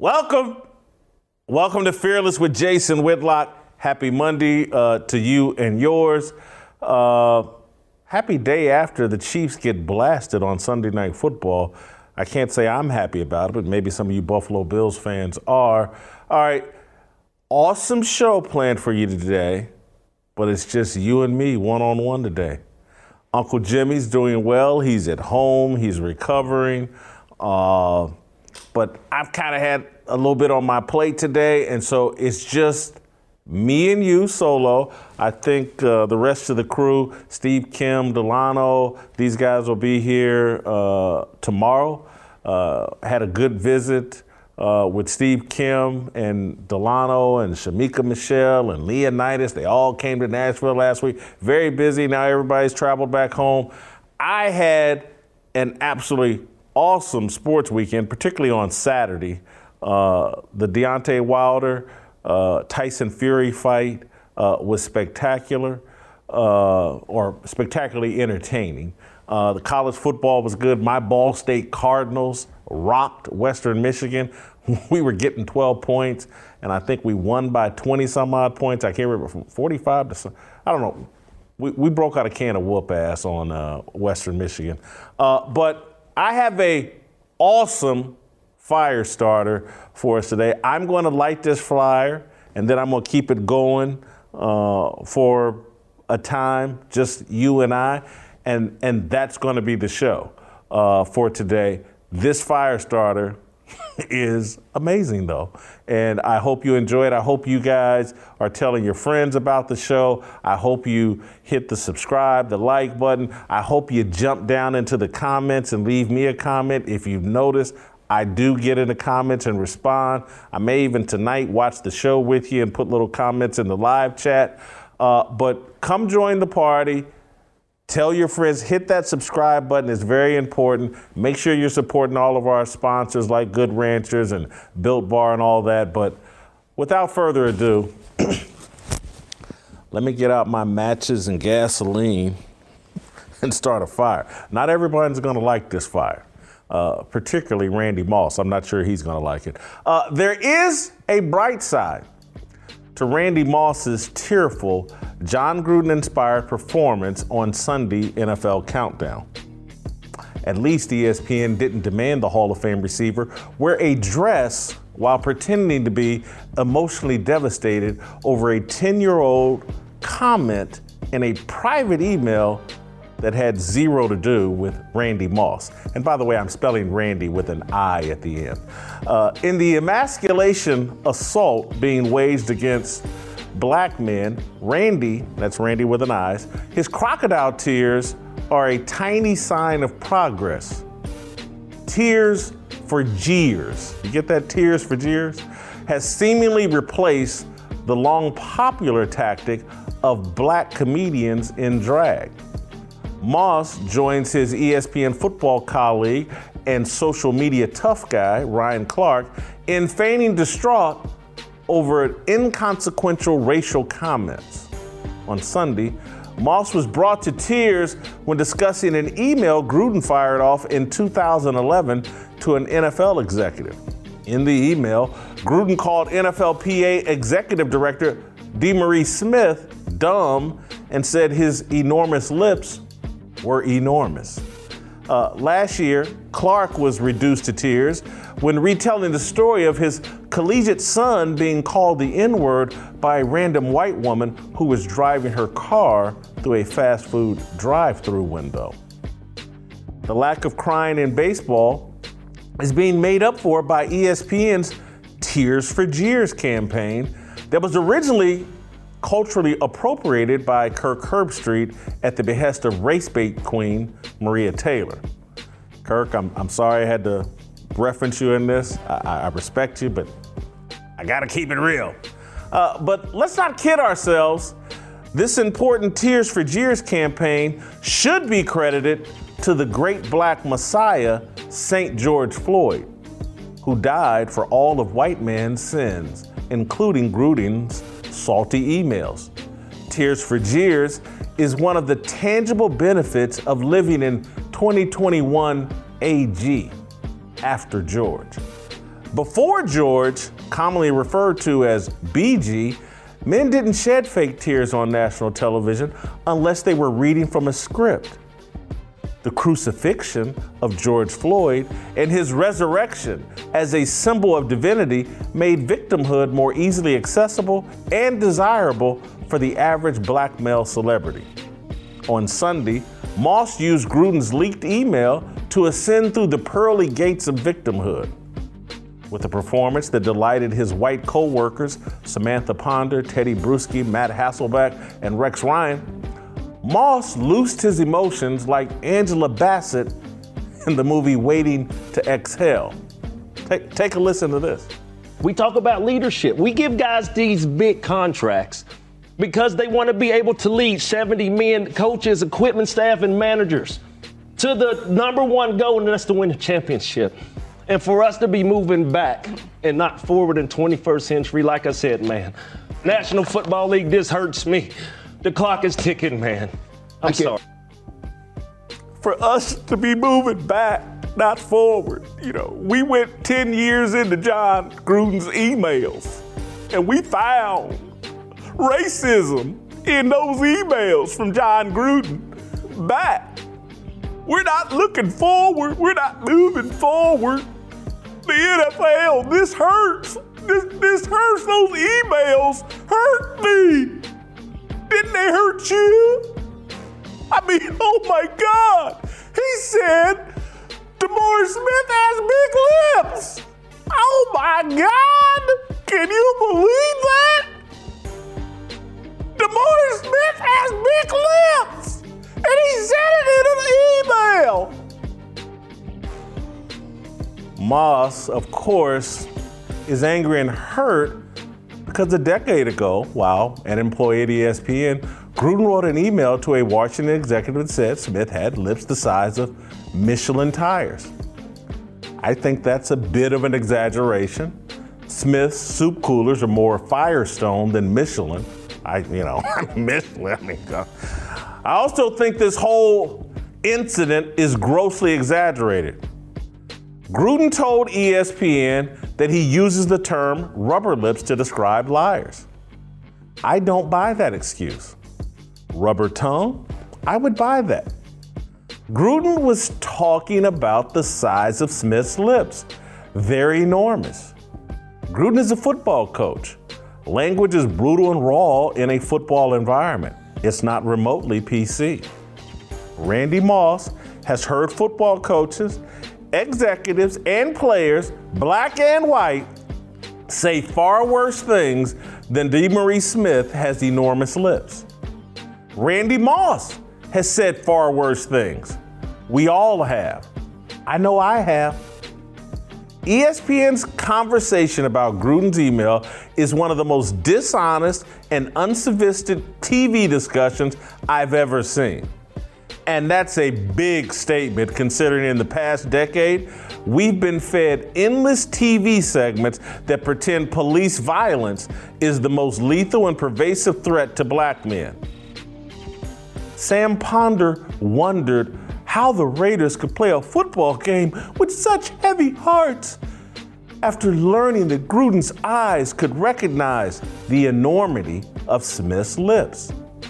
Welcome to Fearless with Jason Whitlock. Happy Monday to you and yours. Happy day after the Chiefs get blasted on Sunday Night Football. I can't say I'm happy about it, but maybe some of you Buffalo Bills fans are. All right, awesome show planned for you today, but it's just you and me one-on-one today. Uncle Jimmy's doing well. He's at home. He's recovering. But I've kind of had a little bit on my plate today, and so it's just me and you solo. I think the rest of the crew, Steve, Kim, Delano, these guys will be here tomorrow. Had a good visit with Steve, Kim, and Delano, and Shamika Michelle, and Leonidas. They all came to Nashville last week. Very busy. Now everybody's traveled back home. I had an absolutely awesome sports weekend, particularly on Saturday. The Deontay Wilder, Tyson Fury fight was spectacular, or spectacularly entertaining. The college football was good. My Ball State Cardinals rocked Western Michigan. We were getting 12 points, and I think we won by 20 some odd points. I can't remember, from 45 to some, I don't know. We broke out a can of whoop ass on Western Michigan. But I have a awesome fire starter for us today. I'm going to light this fire, and then I'm going to keep it going for a time, just you and I, and that's going to be the show for today. This fire starter is amazing, though, and I hope you enjoy it. I hope you guys are telling your friends about the show. I hope you hit the subscribe, the like button. I hope you jump down into the comments and leave me a comment. If you've noticed, I do get in the comments and respond. I may even tonight watch the show with you and put little comments in the live chat. But come join the party. Tell your friends, hit that subscribe button. It's very important. Make sure you're supporting all of our sponsors like Good Ranchers and Built Bar and all that. But without further ado, let me get out my matches and gasoline and start a fire. Not everyone's going to like this fire, particularly Randy Moss. I'm not sure he's going to like it. There is a bright side to Randy Moss's tearful, John Gruden-inspired performance on Sunday NFL Countdown. At least ESPN didn't demand the Hall of Fame receiver wear a dress while pretending to be emotionally devastated over a 10-year-old comment in a private email that had zero to do with Randy Moss. And by the way, I'm spelling Randy with an I at the end. In the emasculation assault being waged against black men, Randy, that's Randy with an I, his crocodile tears are a tiny sign of progress. Tears for jeers. You get that? Tears for jeers? Has seemingly replaced the long popular tactic of black comedians in drag. Moss joins his ESPN football colleague and social media tough guy, Ryan Clark, in feigning distraught over inconsequential racial comments. On Sunday, Moss was brought to tears when discussing an email Gruden fired off in 2011 to an NFL executive. In the email, Gruden called NFLPA Executive Director DeMaurice Smith dumb and said his enormous lips were enormous. Last year, Clark was reduced to tears when retelling the story of his collegiate son being called the N-word by a random white woman who was driving her car through a fast food drive-through window. The lack of crying in baseball is being made up for by ESPN's Tears for Jeers campaign that was originally culturally appropriated by Kirk Herbstreit at the behest of race bait queen Maria Taylor. Kirk, I'm sorry I had to reference you in this. I respect you, but I gotta keep it real. But let's not kid ourselves. This important Tears for Jeers campaign should be credited to the great black messiah, St. George Floyd, who died for all of white man's sins, including Gruden's salty emails. Tears for Jeers is one of the tangible benefits of living in 2021 AG, after George. Before George, commonly referred to as BG, men didn't shed fake tears on national television unless they were reading from a script. The crucifixion of George Floyd and his resurrection as a symbol of divinity made victimhood more easily accessible and desirable for the average black male celebrity. On Sunday, Moss used Gruden's leaked email to ascend through the pearly gates of victimhood. With a performance that delighted his white co-workers, Samantha Ponder, Teddy Bruschi, Matt Hasselbeck, and Rex Ryan, Moss loosed his emotions like Angela Bassett in the movie Waiting to Exhale. Take a listen to this. We talk about leadership. We give guys these big contracts because they want to be able to lead 70 men, coaches, equipment staff, and managers to the number one goal, and that's to win a championship. And for us to be moving back and not forward in 21st century, like I said, man, National Football League, this hurts me. The clock is ticking, man. I'm sorry. For us to be moving back, not forward. We went 10 years into John Gruden's emails, and we found racism in those emails from John Gruden back. We're not looking forward. We're not moving forward. The NFL, this hurts. This hurts. Those emails hurt me. Didn't they hurt you? I mean, oh my God. He said DeMaurice Smith has big lips. Oh my God. Can you believe that? DeMaurice Smith has big lips. And he said it in an email. Moss, of course, is angry and hurt because a decade ago, while an employee at ESPN, Gruden wrote an email to a Washington executive that said Smith had lips the size of Michelin tires. I think that's a bit of an exaggeration. Smith's soup coolers are more Firestone than Michelin. Michelin. I also think this whole incident is grossly exaggerated. Gruden told ESPN that he uses the term rubber lips to describe liars. I don't buy that excuse. Rubber tongue? I would buy that. Gruden was talking about the size of Smith's lips. They're enormous. Gruden is a football coach. Language is brutal and raw in a football environment. It's not remotely PC. Randy Moss has heard football coaches, executives, and players, black and white, say far worse things than DeMaurice Smith has enormous lips. Randy Moss has said far worse things. We all have. I know I have. ESPN's conversation about Gruden's email is one of the most dishonest and unsophisticated TV discussions I've ever seen. And that's a big statement considering in the past decade, we've been fed endless TV segments that pretend police violence is the most lethal and pervasive threat to black men. Sam Ponder wondered how the Raiders could play a football game with such heavy hearts after learning that Gruden's eyes could recognize the enormity of Smith's lips.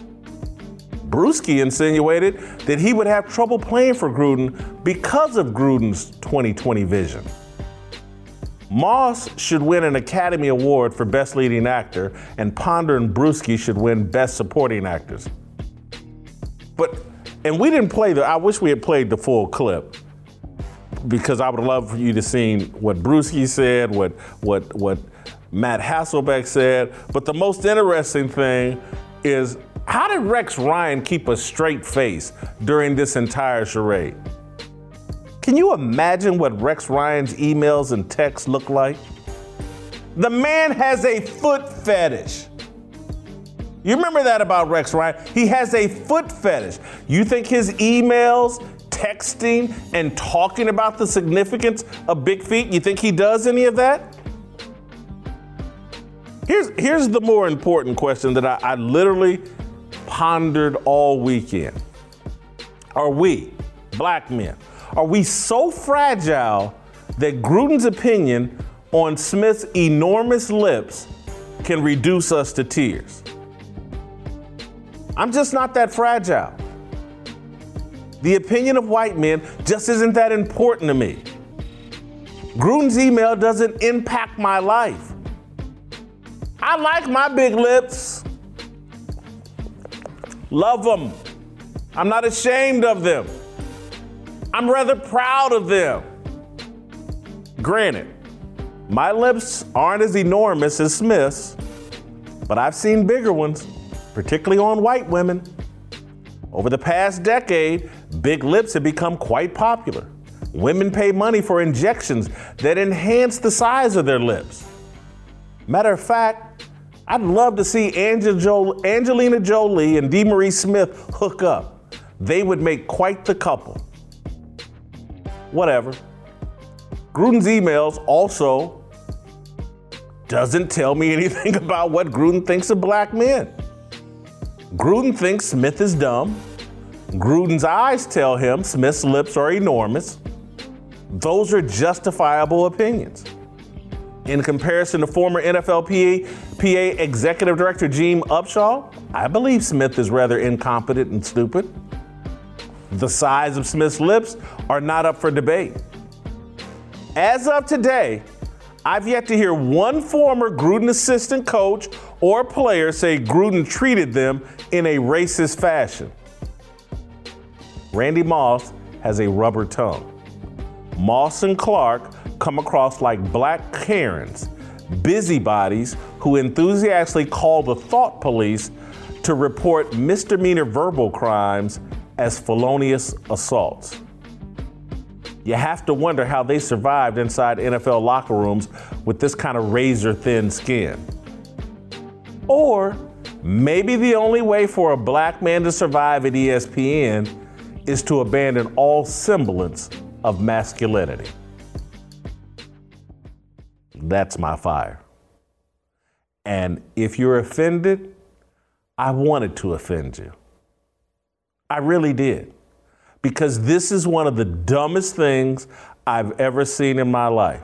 Bruschi insinuated that he would have trouble playing for Gruden because of Gruden's 2020 vision. Moss should win an Academy Award for Best Leading Actor, and Ponder and Bruschi should win Best Supporting Actors. And we didn't play I wish we had played the full clip, because I would love for you to see what Bruschi said, what Matt Hasselbeck said. But the most interesting thing is, how did Rex Ryan keep a straight face during this entire charade? Can you imagine what Rex Ryan's emails and texts look like? The man has a foot fetish. You remember that about Rex Ryan? He has a foot fetish. You think his emails, texting, and talking about the significance of big feet, you think he does any of that? Here's the more important question that I literally pondered all weekend. Are we, black men, are we so fragile that Gruden's opinion on Smith's enormous lips can reduce us to tears. I'm just not that fragile. The opinion of white men just isn't that important to me. Gruden's email doesn't impact my life. I like my big lips. Love them. I'm not ashamed of them. I'm rather proud of them. Granted, my lips aren't as enormous as Smith's, but I've seen bigger ones, particularly on white women. Over the past decade, big lips have become quite popular. Women pay money for injections that enhance the size of their lips. Matter of fact, I'd love to see Angelina Jolie and DeMarie Smith hook up. They would make quite the couple. Whatever. Gruden's emails also doesn't tell me anything about what Gruden thinks of black men. Gruden thinks Smith is dumb. Gruden's eyes tell him Smith's lips are enormous. Those are justifiable opinions. In comparison to former NFLPA Executive Director Gene Upshaw, I believe Smith is rather incompetent and stupid. The size of Smith's lips are not up for debate. As of today, I've yet to hear one former Gruden assistant coach or player say Gruden treated them in a racist fashion. Randy Moss has a rubber tongue. Moss and Clark come across like black Karens, busybodies who enthusiastically call the thought police to report misdemeanor verbal crimes as felonious assaults. You have to wonder how they survived inside NFL locker rooms with this kind of razor-thin skin. Or maybe the only way for a black man to survive at ESPN is to abandon all semblance of masculinity. That's my fire. And if you're offended, I wanted to offend you. I really did. Because this is one of the dumbest things I've ever seen in my life.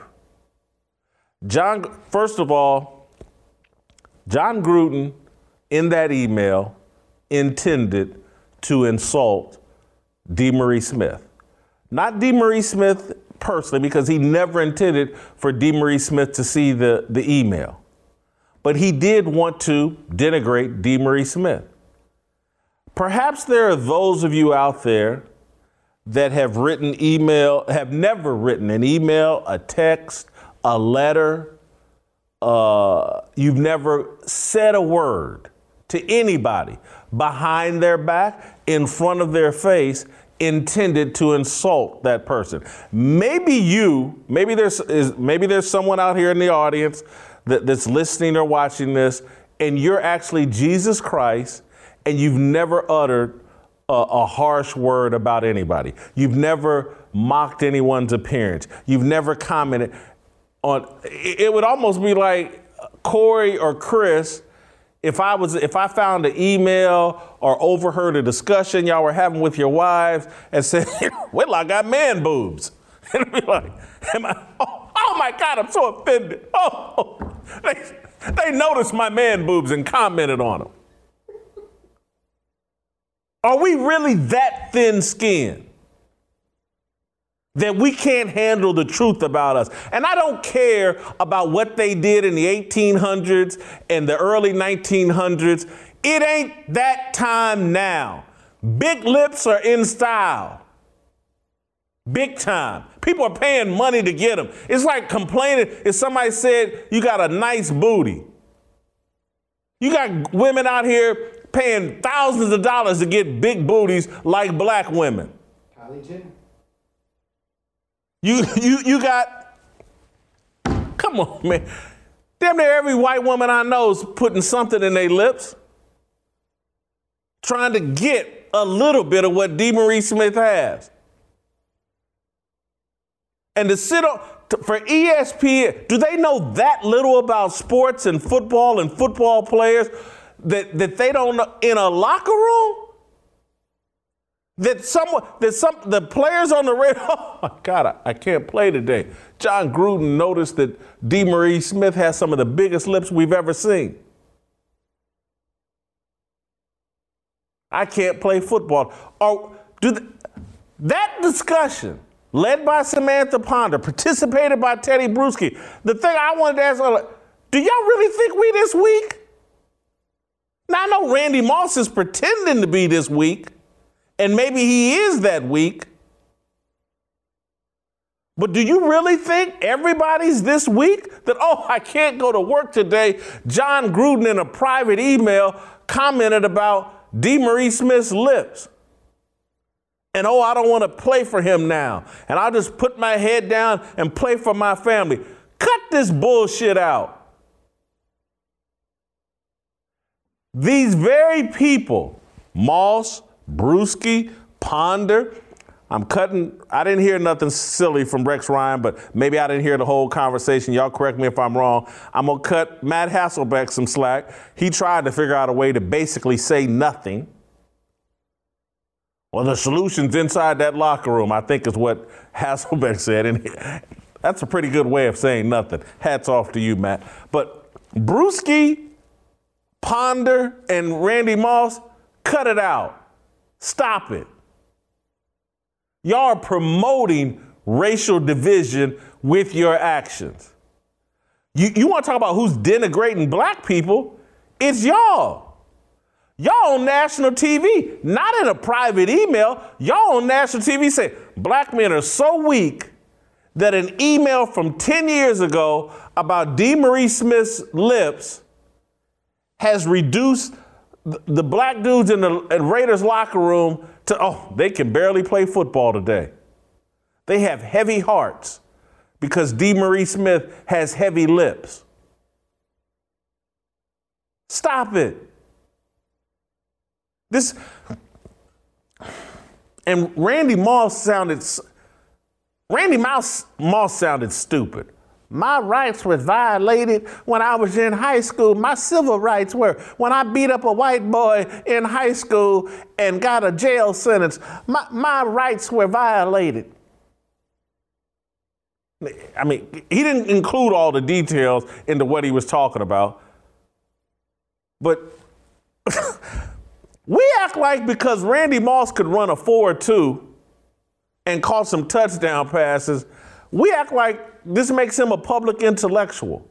First of all, John Gruden in that email intended to insult DeMarie Smith. Not DeMarie Smith personally, because he never intended for DeMarie Smith to see the email. But he did want to denigrate DeMarie Smith. Perhaps there are those of you out there that have never written an email, a text, a letter. You've never said a word to anybody behind their back, in front of their face, intended to insult that person. Maybe there's someone out here in the audience that's listening or watching this, and you're actually Jesus Christ, and you've never uttered a harsh word about anybody. You've never mocked anyone's appearance. You've never commented on. It would almost be like Corey or Chris. If I found an email or overheard a discussion y'all were having with your wives and said, "Well, I got man boobs," and I'd be like, "Oh my God, I'm so offended." Oh, they noticed my man boobs and commented on them. Are we really that thin-skinned that we can't handle the truth about us? And I don't care about what they did in the 1800s and the early 1900s. It ain't that time now. Big lips are in style. Big time. People are paying money to get them. It's like complaining if somebody said you got a nice booty. You got women out here paying thousands of dollars to get big booties like black women. Kylie Jenner. You got, come on, man. Damn near every white woman I know is putting something in their lips, trying to get a little bit of what DeMarie Smith has. And to sit on, for ESPN, do they know that little about sports and football players that they don't know in a locker room? The players on the radio, oh my God, I can't play today. John Gruden noticed that DeMaurice Smith has some of the biggest lips we've ever seen. I can't play football. That discussion, led by Samantha Ponder, participated by Teddy Bruschi, the thing I wanted to ask, do y'all really think we this weak? Now, I know Randy Moss is pretending to be this weak, and maybe he is that weak. But do you really think everybody's this weak? That, I can't go to work today. John Gruden in a private email commented about DeMaurice Smith's lips. And, I don't want to play for him now. And I'll just put my head down and play for my family. Cut this bullshit out. These very people, Moss, Bruschi, Ponder, I didn't hear nothing silly from Rex Ryan, but maybe I didn't hear the whole conversation. Y'all correct me if I'm wrong. I'm going to cut Matt Hasselbeck some slack. He tried to figure out a way to basically say nothing. Well, the solution's inside that locker room, I think is what Hasselbeck said. And that's a pretty good way of saying nothing. Hats off to you, Matt. But Bruschi, Ponder, and Randy Moss, cut it out. Stop it. Y'all are promoting racial division with your actions. You want to talk about who's denigrating black people? It's y'all. Y'all on national TV, not in a private email. Y'all on national TV say black men are so weak that an email from 10 years ago about DeMaurice Smith's lips has reduced the black dudes in the Raiders locker room to, they can barely play football today. They have heavy hearts because DeMaurice Smith has heavy lips. Stop it. And Randy Moss sounded stupid. My rights were violated when I was in high school. My civil rights were when I beat up a white boy in high school and got a jail sentence. My rights were violated. I mean, he didn't include all the details into what he was talking about. But we act like because Randy Moss could run a 4.2 and caught some touchdown passes, we act like this makes him a public intellectual.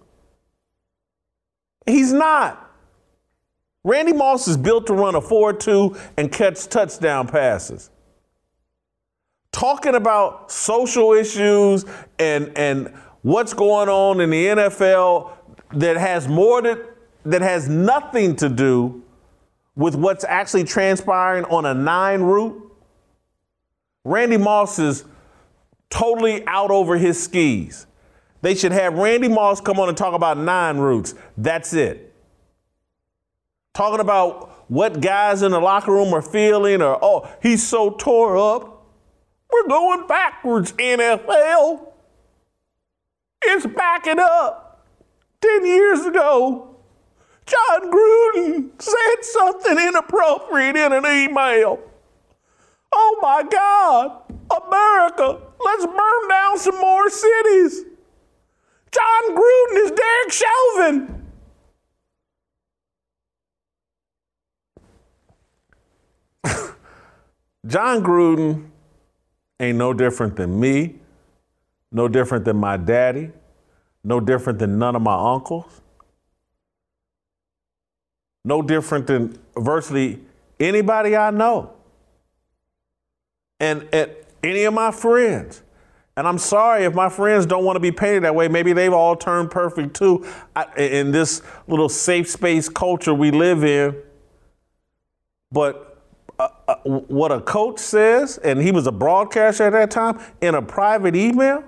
He's not. Randy Moss is built to run a 4.2 and catch touchdown passes. Talking about social issues and what's going on in the NFL that has nothing to do with what's actually transpiring on a 9 route. Randy Moss is totally out over his skis. They should have Randy Moss come on and talk about 9 routes. That's it. Talking about what guys in the locker room are feeling or, he's so tore up. We're going backwards, NFL. It's backing up. 10 years ago, John Gruden said something inappropriate in an email. Oh my God, America, let's burn down some more cities. John Gruden is Derek Chauvin. John Gruden ain't no different than me, no different than my daddy, no different than none of my uncles, no different than virtually anybody I know. And any of my friends. And I'm sorry if my friends don't want to be painted that way. Maybe they've all turned perfect too in this little safe space culture we live in. But what a coach says, and he was a broadcaster at that time, in a private email,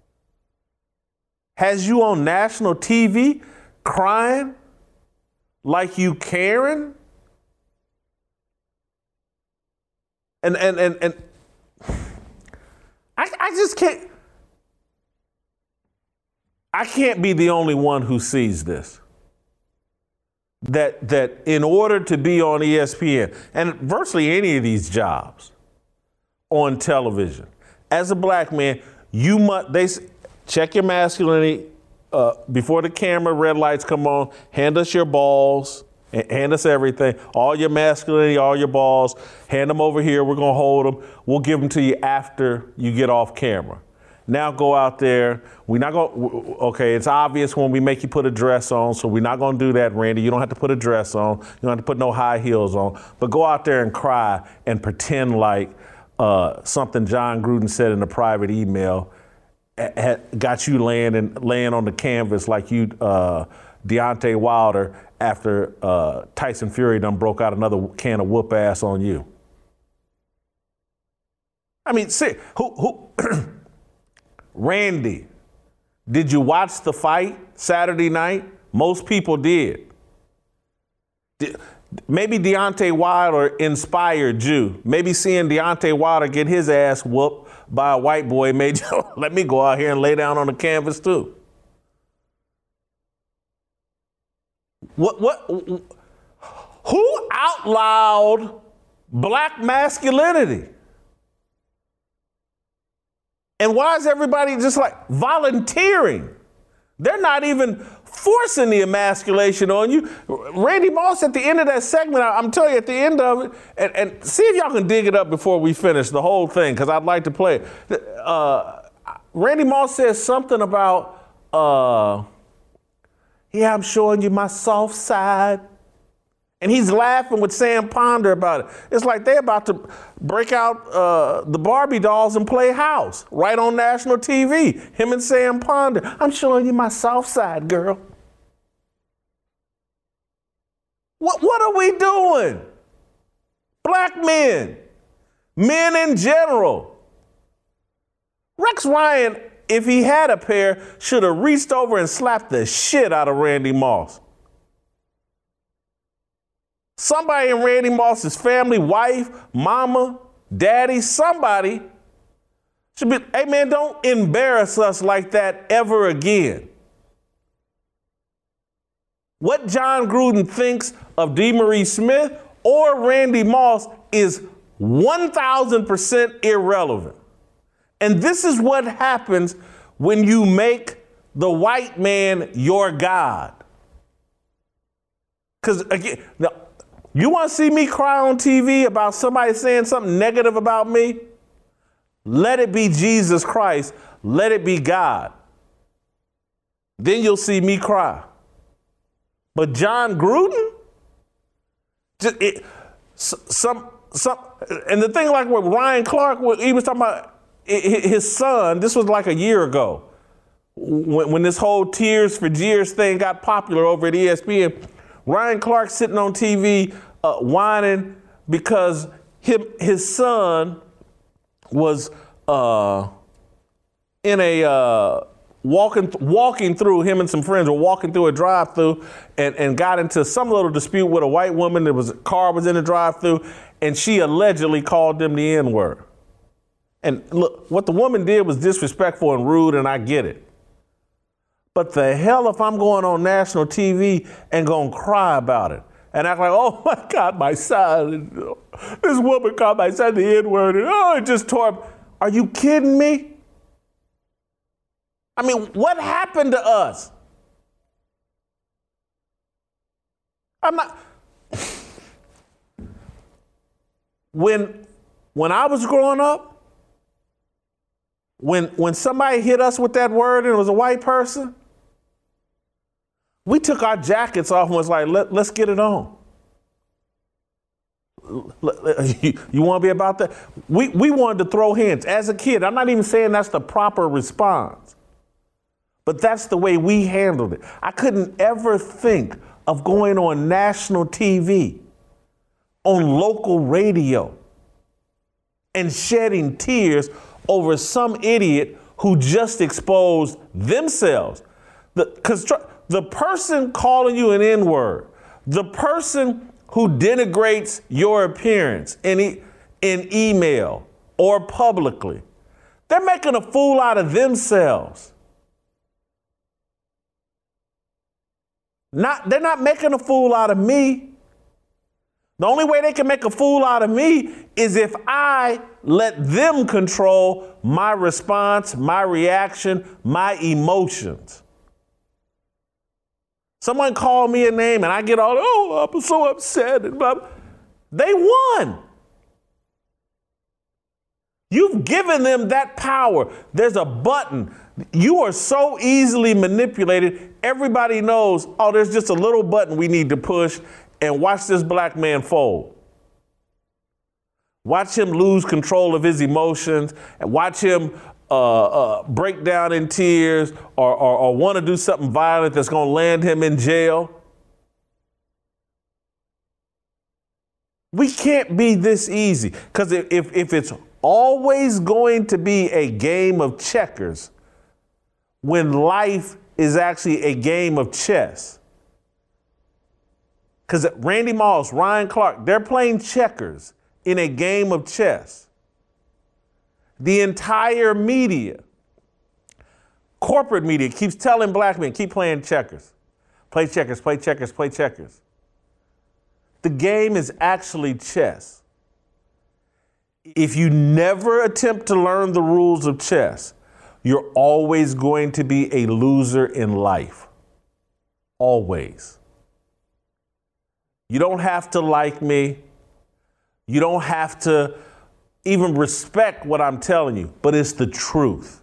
has you on national TV crying like you Karen? And I just can't. I can't be the only one who sees this. That in order to be on ESPN and virtually any of these jobs, on television. As a black man, you must, check your masculinity before the camera, red lights come on, hand us your balls, hand us everything, all your masculinity, all your balls, hand them over here, we're gonna hold them, we'll give them to you after you get off camera. Now go out there, okay, it's obvious when we make you put a dress on, so we're not gonna do that, Randy. You don't have to put a dress on, you don't have to put no high heels on, but go out there and cry and pretend like something John Gruden said in a private email got you laying on the canvas like you Deontay Wilder after Tyson Fury done broke out another can of whoop ass on you. I mean, see, who Randy, did you watch the fight Saturday night? Most people did. Maybe Deontay Wilder inspired you. Maybe seeing Deontay Wilder get his ass whooped by a white boy made you, let me go out here and lay down on the canvas too. Who outlawed black masculinity? And why is everybody just like volunteering? They're not even forcing the emasculation on you. Randy Moss at the end of that segment, I'm telling you at the end of it, and see if y'all can dig it up before we finish the whole thing, because I'd like to play it. Randy Moss says something about, yeah, I'm showing you my soft side. And he's laughing with Sam Ponder about it. It's like they're about to break out the Barbie dolls and play house right on national TV. Him and Sam Ponder. I'm showing you my soft side, girl. What are we doing? Black men, men in general. Rex Ryan, if he had a pair, should have reached over and slapped the shit out of Randy Moss. Somebody in Randy Moss's family, wife, mama, daddy, somebody should be, hey man, don't embarrass us like that ever again. What John Gruden thinks of DeMaurice Smith or Randy Moss is 1,000% irrelevant. And this is what happens when you make the white man your God. Because again, now, you want to see me cry on TV about somebody saying something negative about me? Let it be Jesus Christ. Let it be God. Then you'll see me cry. But John Gruden? And the thing like with Ryan Clark, he was talking about his son, this was like a year ago, when this whole Tears for Jeers thing got popular over at ESPN. Ryan Clark sitting on TV whining because his son was in a walking through, him and some friends were walking through a drive-through and got into some little dispute with a white woman. Car was in the drive-through, and she allegedly called them the N-word. And look, what the woman did was disrespectful and rude, and I get it. But the hell if I'm going on national TV and gonna cry about it and act like, oh my God, my son, this woman called my son the N-word, and oh, it just tore. Are you kidding me? I mean, what happened to us? I'm not. When I was growing up, when somebody hit us with that word and it was a white person, we took our jackets off and was like, let's get it on. You want to be about that? We wanted to throw hands. As a kid, I'm not even saying that's the proper response, but that's the way we handled it. I couldn't ever think of going on national TV, on local radio, and shedding tears over some idiot who just exposed themselves. The person calling you an N-word, the person who denigrates your appearance in email or publicly, they're making a fool out of themselves. They're not making a fool out of me. The only way they can make a fool out of me is if I let them control my response, my reaction, my emotions. Someone called me a name and I get all, I'm so upset. And blah, blah. They won. You've given them that power. There's a button. You are so easily manipulated. Everybody knows, there's just a little button we need to push, and watch this black man fold. Watch him lose control of his emotions, and watch him break down in tears or want to do something violent that's going to land him in jail. We can't be this easy, because if it's always going to be a game of checkers when life is actually a game of chess. Because Randy Moss, Ryan Clark, they're playing checkers in a game of chess. The entire media, corporate media, keeps telling black men, keep playing checkers. Play checkers, play checkers, play checkers. The game is actually chess. If you never attempt to learn the rules of chess, you're always going to be a loser in life. Always. You don't have to like me. You don't have to even respect what I'm telling you, but it's the truth.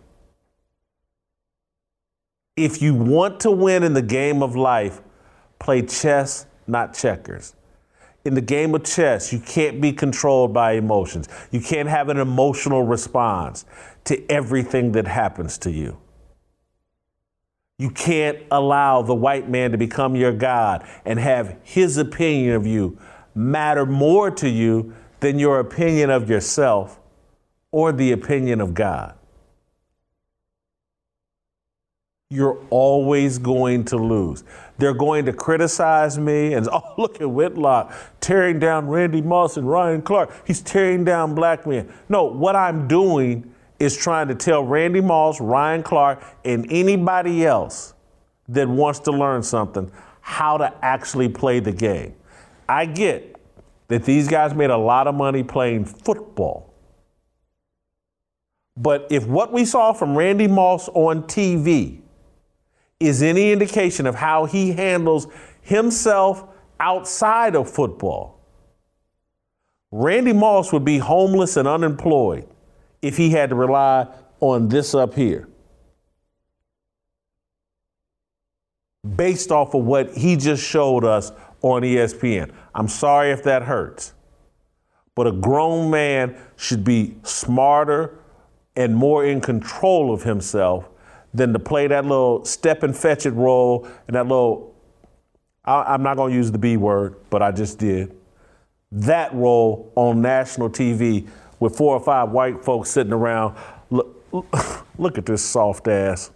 If you want to win in the game of life, play chess, not checkers. In the game of chess, you can't be controlled by emotions. You can't have an emotional response to everything that happens to you. You can't allow the white man to become your God and have his opinion of you matter more to you than your opinion of yourself or the opinion of God. You're always going to lose. They're going to criticize me and, look at Whitlock tearing down Randy Moss and Ryan Clark. He's tearing down black men. No, what I'm doing is trying to tell Randy Moss, Ryan Clark, and anybody else that wants to learn something how to actually play the game. I get that these guys made a lot of money playing football. But if what we saw from Randy Moss on TV is any indication of how he handles himself outside of football, Randy Moss would be homeless and unemployed if he had to rely on this up here. Based off of what he just showed us on ESPN. I'm sorry if that hurts, but a grown man should be smarter and more in control of himself than to play that little step and fetch it role and that little, I'm not going to use the B word, but I just did, that role on national TV with 4 or 5 white folks sitting around. Look at this soft ass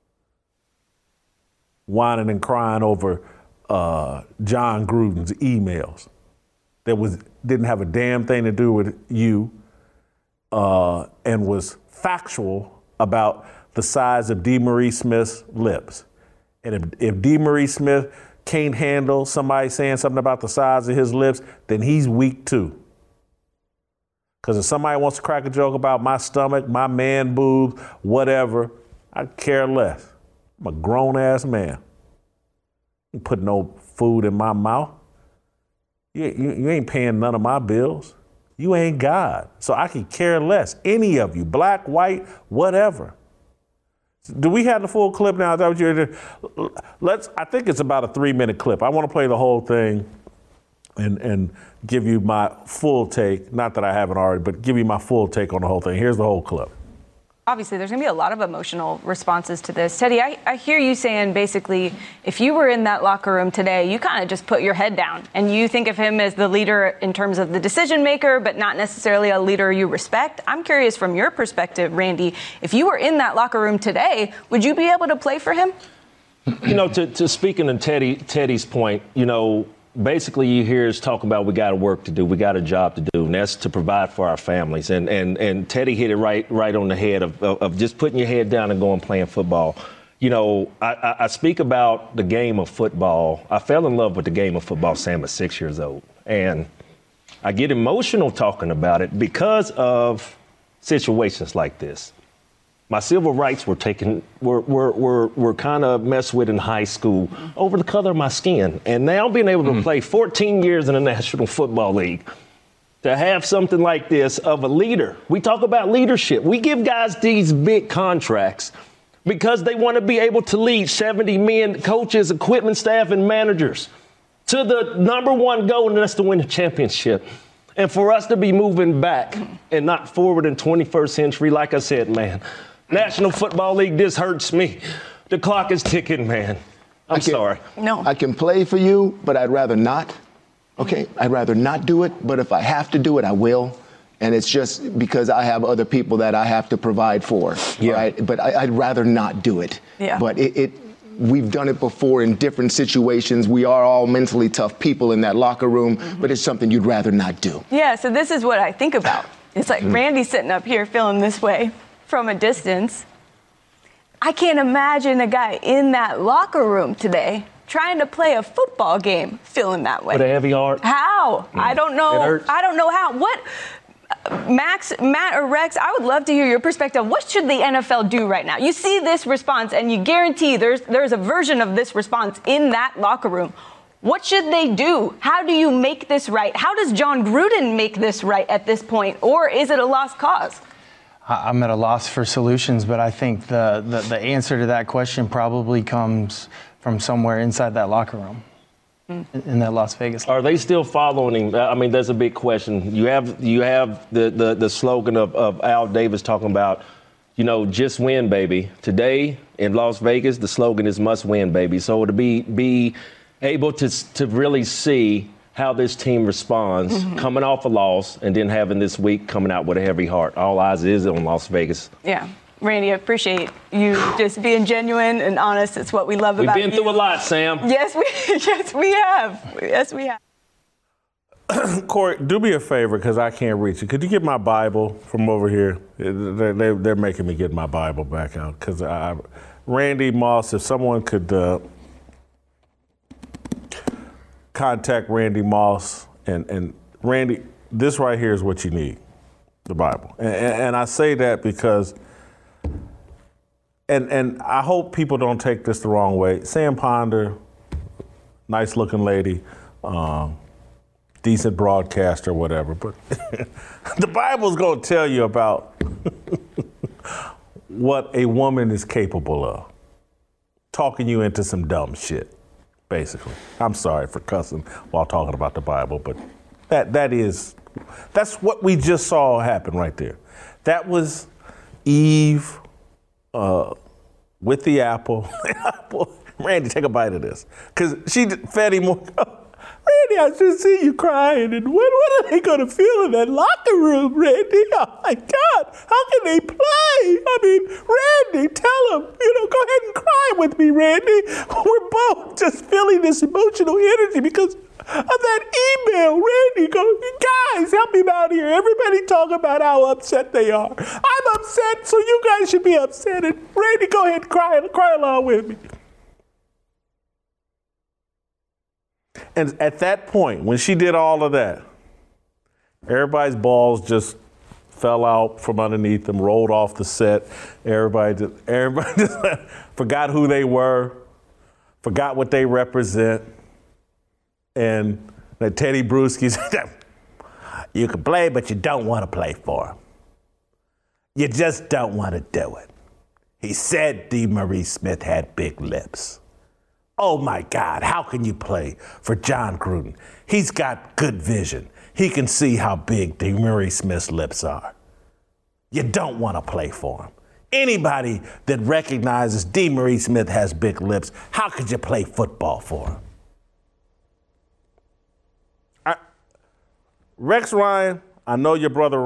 whining and crying over John Gruden's emails that didn't have a damn thing to do with you and was factual about the size of DeMaurice Smith's lips. And if DeMaurice Smith can't handle somebody saying something about the size of his lips, then he's weak too. Because if somebody wants to crack a joke about my stomach, my man boobs, whatever, I care less. I'm a grown-ass man. You put no food in my mouth. You ain't paying none of my bills. You ain't God. So I can care less. Any of you, black, white, whatever. Do we have the full clip now? Is that what you're doing? I think it's about a 3-minute clip. I want to play the whole thing and give you my full take. Not that I haven't already, but give you my full take on the whole thing. Here's the whole clip. Obviously, there's going to be a lot of emotional responses to this. Teddy, I hear you saying basically, if you were in that locker room today, you kind of just put your head down and you think of him as the leader in terms of the decision maker, but not necessarily a leader you respect. I'm curious from your perspective, Randy, if you were in that locker room today, would you be able to play for him? To speaking to Teddy's point, basically you hear us talk about we got work to do, we got a job to do, and that's to provide for our families. And Teddy hit it right on the head of just putting your head down and going playing football. I speak about the game of football. I fell in love with the game of football, Sam, at 6 years old. And I get emotional talking about it because of situations like this. My civil rights were kind of messed with in high school over the color of my skin. And now being able to play 14 years in the National Football League, to have something like this of a leader. We talk about leadership. We give guys these big contracts because they want to be able to lead 70 men, coaches, equipment staff, and managers to the number one goal, and that's to win a championship. And for us to be moving back and not forward in 21st century, like I said, man, National Football League, this hurts me. The clock is ticking, man. I'm sorry. No. I can play for you, but I'd rather not. Okay? I'd rather not do it, but if I have to do it, I will. And it's just because I have other people that I have to provide for, right? But I'd rather not do it. Yeah. But we've done it before in different situations. We are all mentally tough people in that locker room, but it's something you'd rather not do. Yeah, so this is what I think about. It's like Randy's sitting up here feeling this way from a distance. I can't imagine a guy in that locker room today trying to play a football game feeling that way. With a heavy heart. How? I don't know. It hurts. I don't know how. What, Max, Matt, or Rex, I would love to hear your perspective. What should the NFL do right now? You see this response, and you guarantee there's a version of this response in that locker room. What should they do? How do you make this right? How does Jon Gruden make this right at this point? Or is it a lost cause? I'm at a loss for solutions, but I think the answer to that question probably comes from somewhere inside that locker room. In that Las Vegas. Are they still following him? I mean, that's a big question. You have the slogan of Al Davis talking about, just win, baby. Today in Las Vegas, the slogan is must win, baby. So to be able to really see how this team responds coming off a loss and then having this week coming out with a heavy heart. All eyes is on Las Vegas. Yeah. Randy, I appreciate you just being genuine and honest. It's what we love about you. We've been through a lot, Sam. Yes, we have. Yes, we have. Corey, do me a favor because I can't reach it. Could you get my Bible from over here? They're making me get my Bible back out because Randy Moss, if someone could contact Randy Moss and Randy, this right here is what you need, the Bible. And I say that because And I hope people don't take this the wrong way. Sam Ponder, nice looking lady, decent broadcaster, whatever. But the Bible's going to tell you about what a woman is capable of. Talking you into some dumb shit, basically. I'm sorry for cussing while talking about the Bible, but that's what we just saw happen right there. That was Eve with the apple. Randy, take a bite of this. Because she fed him more. Randy, I just see you crying. And what are they going to feel in that locker room, Randy? Oh, my God. How can they play? I mean, Randy, tell them, go ahead and cry with me, Randy. We're both just feeling this emotional energy because of that email. Randy goes, guys, help me out here. Everybody talk about how upset they are. I'm upset, so you guys should be upset. And Randy, go ahead and cry along with me. And at that point, when she did all of that, everybody's balls just fell out from underneath them, rolled off the set. Everybody just forgot who they were, forgot what they represent. And that Teddy Bruschi said, you can play, but you don't want to play for him. You just don't want to do it. He said DeMaurice Smith had big lips. Oh, my God, how can you play for Jon Gruden? He's got good vision. He can see how big DeMaurice Smith's lips are. You don't want to play for him. Anybody that recognizes DeMaurice Smith has big lips, how could you play football for him? Rex Ryan, I know your brother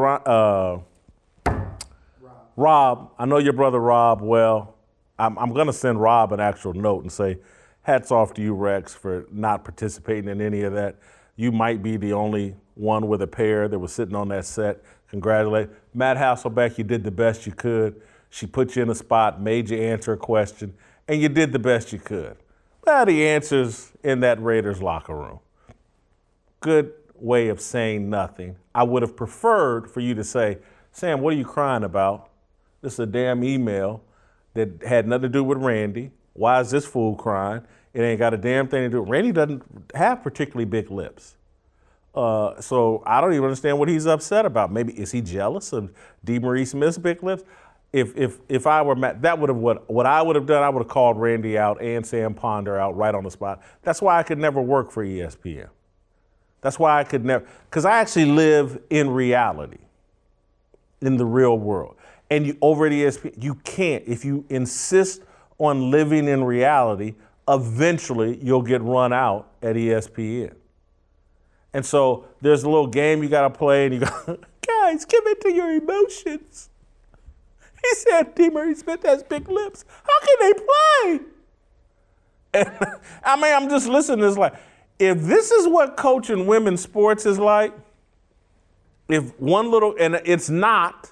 Rob. I know your brother Rob well. I'm going to send Rob an actual note and say, hats off to you, Rex, for not participating in any of that. You might be the only one with a pair that was sitting on that set. Congratulate. Matt Hasselbeck, you did the best you could. She put you in a spot, made you answer a question, and you did the best you could. Well, the answer's in that Raiders locker room. Good way of saying nothing. I would have preferred for you to say, Sam, what are you crying about? This is a damn email that had nothing to do with Randy. Why is this fool crying? It ain't got a damn thing to do. Randy doesn't have particularly big lips. So I don't even understand what he's upset about. Maybe is he jealous of DeMarie Smith's big lips? If I were Matt, that would have what I would have done. I would have called Randy out and Sam Ponder out right on the spot. That's why I could never work for ESPN. That's why I could never, because I actually live in reality, in the real world. And you, over at ESPN, you can't. If you insist on living in reality, eventually you'll get run out at ESPN. And so there's a little game you got to play, and you go, guys, give it to your emotions. He said DeMarie Smith has big lips. How can they play? And I mean, I'm just listening to this like, if this is what coaching women's sports is like, if one little, and it's not,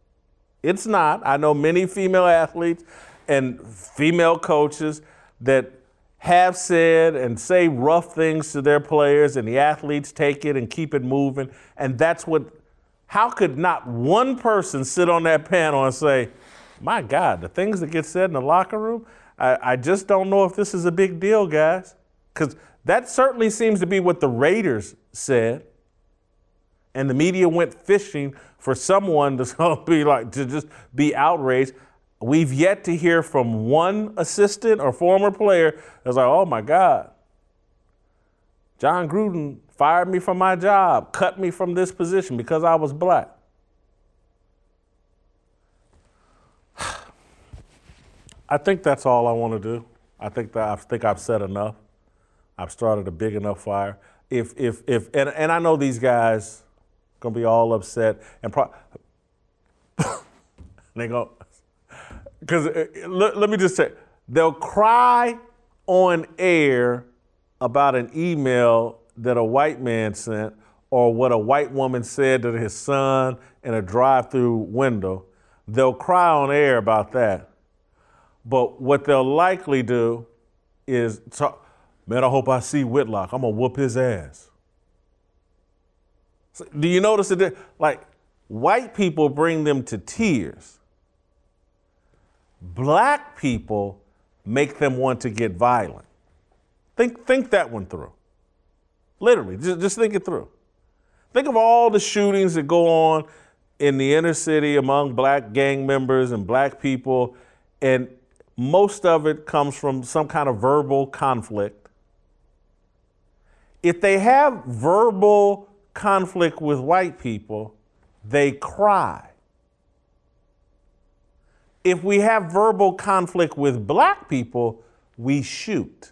I know many female athletes and female coaches that have said and say rough things to their players, and the athletes take it and keep it moving. And that's what, how could not one person sit on that panel and say, my God, the things that get said in the locker room, I just don't know if this is a big deal, guys. Because that certainly seems to be what the Raiders said. And the media went fishing for someone to be like, to just be outraged. We've yet to hear from one assistant or former player that's like, oh my God, John Gruden fired me from my job, cut me from this position because I was black. I think that's all I want to do. I think I've said enough. I've started a big enough fire. And I know these guys gonna be all upset and they go, because let me just say, they'll cry on air about an email that a white man sent or what a white woman said to his son in a drive-through window. They'll cry on air about that. But what they'll likely do is talk, man, I hope I see Whitlock. I'm going to whoop his ass. So, do you notice that? Like, white people bring them to tears. Black people make them want to get violent. Think that one through. Literally, just think it through. Think of all the shootings that go on in the inner city among black gang members and black people, and most of it comes from some kind of verbal conflict. If they have verbal conflict with white people, they cry. If we have verbal conflict with black people, we shoot.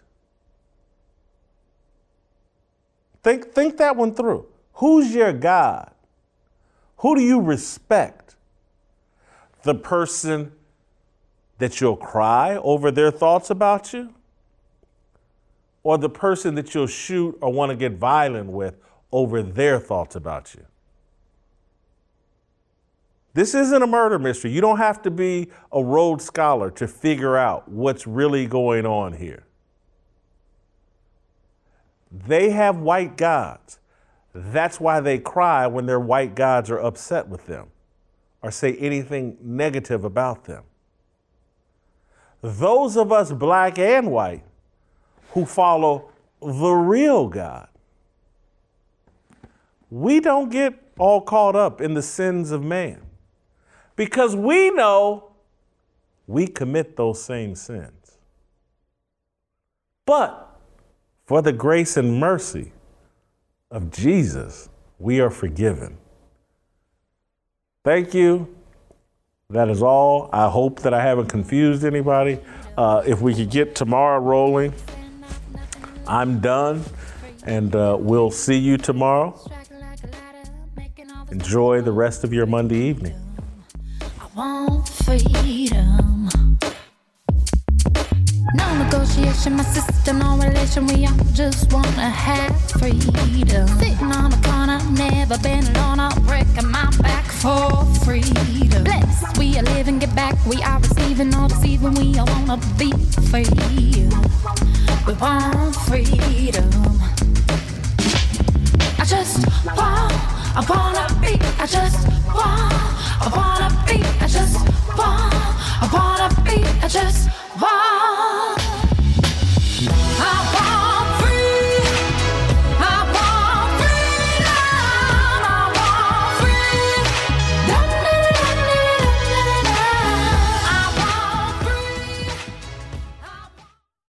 Think that one through. Who's your God? Who do you respect? The person that you'll cry over their thoughts about you? Or the person that you'll shoot or want to get violent with over their thoughts about you? This isn't a murder mystery. You don't have to be a Rhodes Scholar to figure out what's really going on here. They have white gods. That's why they cry when their white gods are upset with them or say anything negative about them. Those of us, black and white, who follow the real God, we don't get all caught up in the sins of man because we know we commit those same sins. But for the grace and mercy of Jesus, we are forgiven. Thank you. That is all. I hope that I haven't confused anybody. If we could get tomorrow rolling, I'm done, and we'll see you tomorrow. Enjoy the rest of your Monday evening. I want freedom. No negotiation, my sister, no relation. We all just wanna have freedom. Sitting on a corner, never been alone. I'm breaking my back for freedom. Blessed, we are living, get back. We are receiving, all deceiving. We all wanna be free. We want freedom. I just I wanna be, I just want